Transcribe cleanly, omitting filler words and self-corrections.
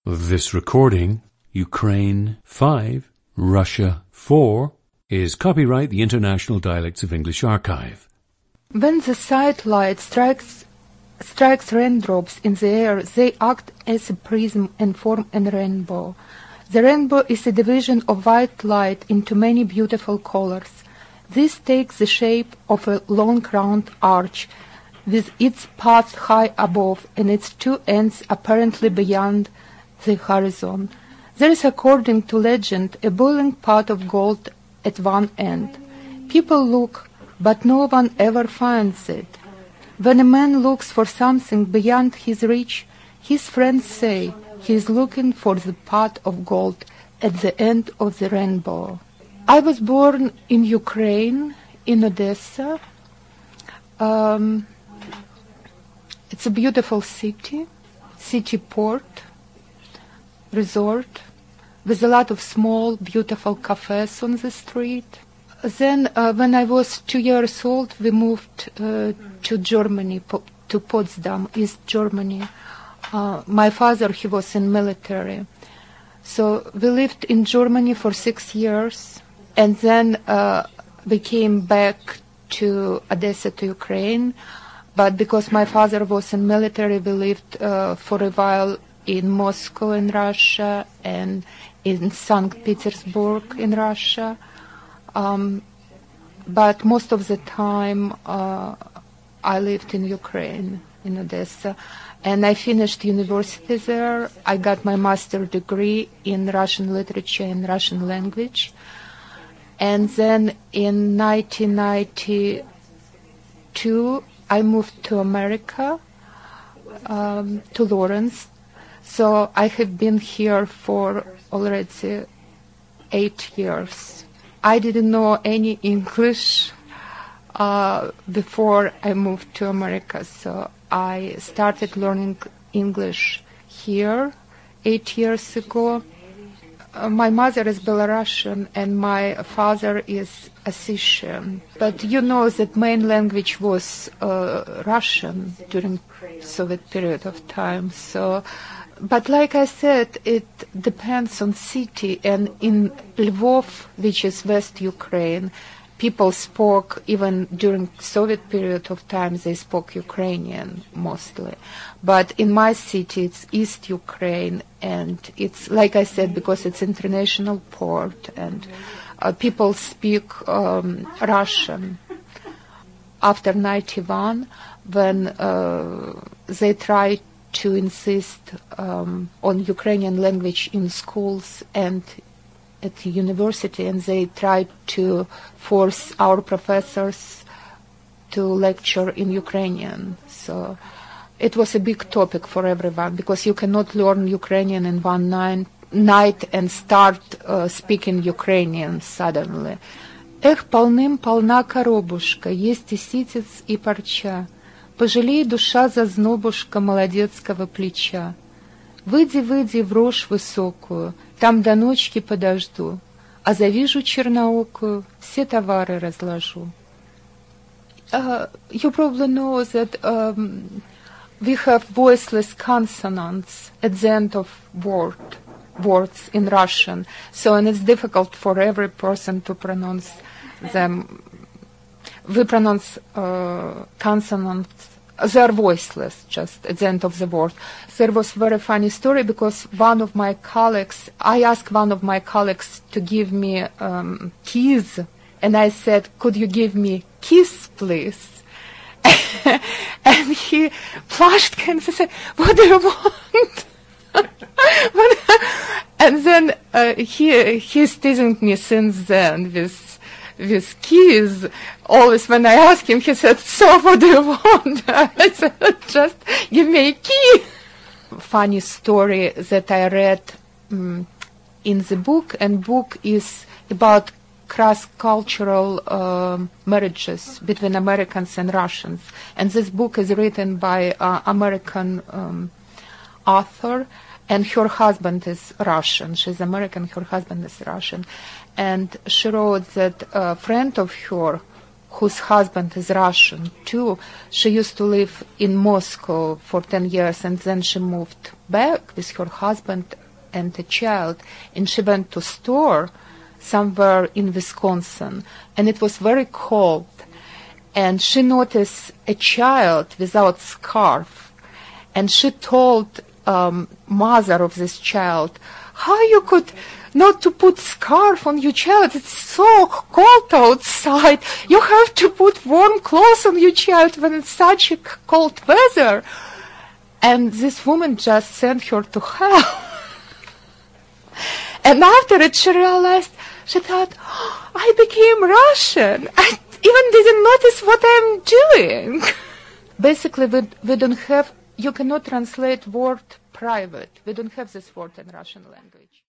This recording, Ukraine 5, Russia 4, is copyright the International Dialects of English Archive. When the sidelight strikes raindrops in the air, they act as a prism and form a rainbow. The rainbow is a division of white light into many beautiful colors. This takes the shape of a long round arch, with its path high above and its two ends apparently beyond the horizon. There is, according to legend, a boiling pot of gold at one end. People look, but no one ever finds it. When a man looks for something beyond his reach, his friends say he is looking for the pot of gold at the end of the rainbow. I was born in Ukraine, in Odessa. It's a beautiful city port, resort, with a lot of small, beautiful cafes on the street. Then, when I was 2 years old, we moved to Germany, to Potsdam, East Germany. My father, he was in military. So we lived in Germany for 6 years, and then we came back to Odessa, to Ukraine. But because my father was in military, we lived for a while in Moscow in Russia and in St. Petersburg in Russia. But most of the time I lived in Ukraine, in Odessa. And I finished university there. I got my master's degree in Russian literature and Russian language. And then in 1992, I moved to America, to Lawrence. So I have been here for already 8 years. I didn't know any English before I moved to America, so I started learning English here 8 years ago. My mother is Belarusian and my father is Ossetian. But you know that main language was Russian during Soviet period of time. So, but like I said, it depends on city. And in Lvov, which is West Ukraine, people spoke, even during Soviet period of time, they spoke Ukrainian mostly. But in my city, it's East Ukraine, and it's, like I said, because it's international port, and people speak Russian. After 91, when they tried to insist on Ukrainian language in schools and at the university, and they tried to force our professors to lecture in Ukrainian. So it was a big topic for everyone, because you cannot learn Ukrainian in one night and start speaking Ukrainian suddenly. Эх, полным-полна коробушка, есть и ситец, и парча. Пожалей, душа, зазнобушка молодецкого плеча. Выйди, выйди в рожь высокую, там до ночки подожду, а завижу черноокую, все товары разложу. You probably know that we have voiceless consonants at the end of words in Russian, so and it's difficult for every person to pronounce them. We pronounce consonants. They are voiceless just at the end of the word. There was a very funny story because one of my colleagues, I asked one of my colleagues to give me keys, and I said, could you give me kiss, please? And he flushed and he said, what do you want? And then he's teasing me since then with keys. Always when I ask him, he said, so what do you want? I said, just give me a key. Funny story that I read in the book, and book is about cross-cultural marriages between Americans and Russians. And this book is written by American author, and her husband is Russian. She's American, her husband is Russian. And she wrote that a friend of her whose husband is Russian too. She used to live in Moscow for 10 years, and then she moved back with her husband and a child, and she went to store somewhere in Wisconsin, and it was very cold, and she noticed a child without scarf, and she told mother of this child, how you could not to put scarf on your child? It's so cold outside. You have to put warm clothes on your child when it's such a cold weather. And this woman just sent her to hell. And after it, she realized, she thought, oh, I became Russian. I even didn't notice what I'm doing. Basically, we don't have, you cannot translate word private. We don't have this word in Russian language.